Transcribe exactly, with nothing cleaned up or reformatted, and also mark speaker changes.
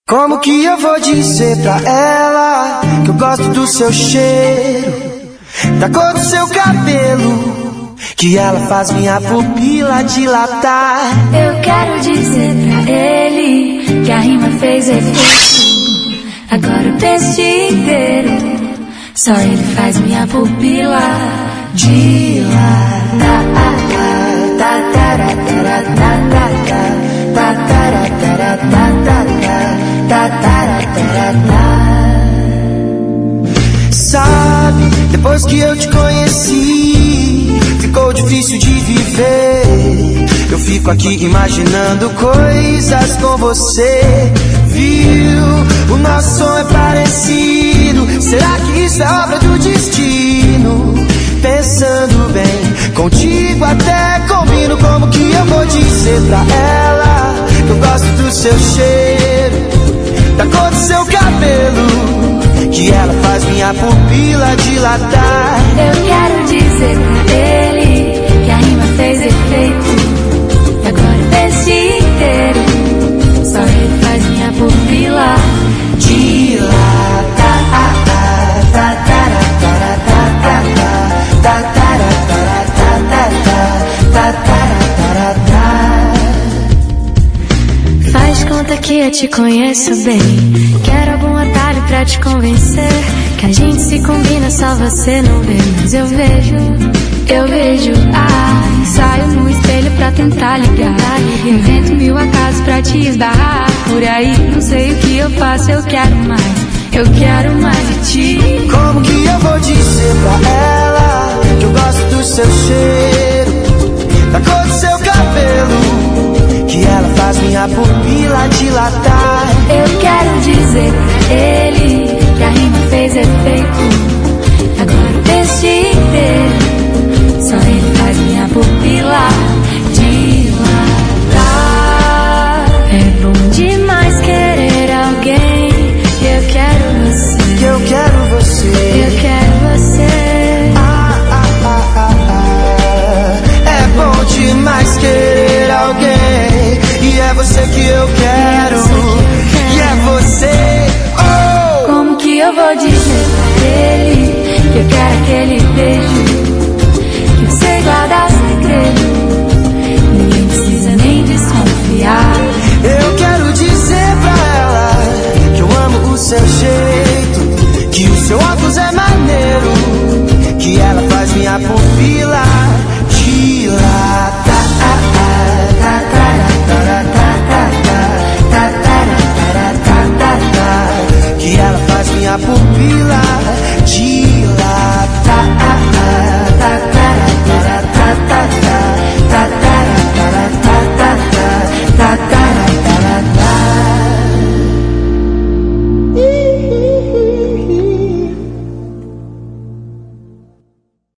Speaker 1: Como que eu vou dizer pra ela que eu gosto do seu cheiro, da cor do seu cabelo, que ela faz minha pupila dilatar?
Speaker 2: Eu quero dizer pra ele que a rima fez efeito. Agora eu penso o dia inteiro, só ele faz minha pupila dilatar.
Speaker 1: Sabe, depois que eu te conheci, ficou difícil de viver. Eu fico aqui imaginando coisas com você. Viu, o nosso som é parecido. Será que isso é obra do destino? Pensando bem, contigo até combino. Como que eu vou dizer pra ela que eu gosto do seu cheiro, da cor do seu cabelo, que ela faz minha pupila dilatar?
Speaker 2: Eu quero dizer pra ele que a rima fez efeito. E agora eu penso o dia inteiro, só ele faz minha pupila dilatar. Faz conta que eu te conheço bem. Quero algum atalho pra te convencer que a gente se combina, só você não vê. Mas eu vejo, eu vejo. Ah, ensaio no espelho pra tentar ligar. Invento mil acasos pra te esbarrar. Por aí, não sei o que eu faço, eu quero mais. Eu quero mais de ti.
Speaker 1: Como que eu vou dizer pra ela que eu gosto do seu cheiro, da cor do seu cabelo, que ela faz minha pupila dilatar?
Speaker 2: Eu quero dizer pra ele que a rima fez efeito.